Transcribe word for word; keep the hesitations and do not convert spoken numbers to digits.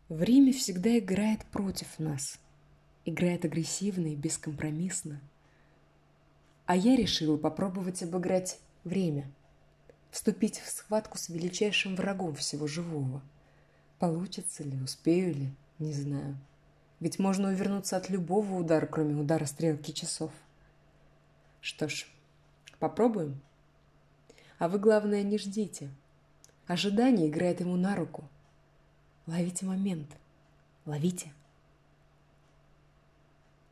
Время всегда играет против нас. Играет агрессивно и бескомпромиссно. А я решила попробовать обыграть время. Вступить в схватку с величайшим врагом всего живого. Получится ли, успею ли, не знаю. Ведь можно увернуться от любого удара, кроме удара стрелки часов. Что ж, попробуем. А вы, главное, не ждите. Ожидание играет ему на руку. Ловите момент. Ловите.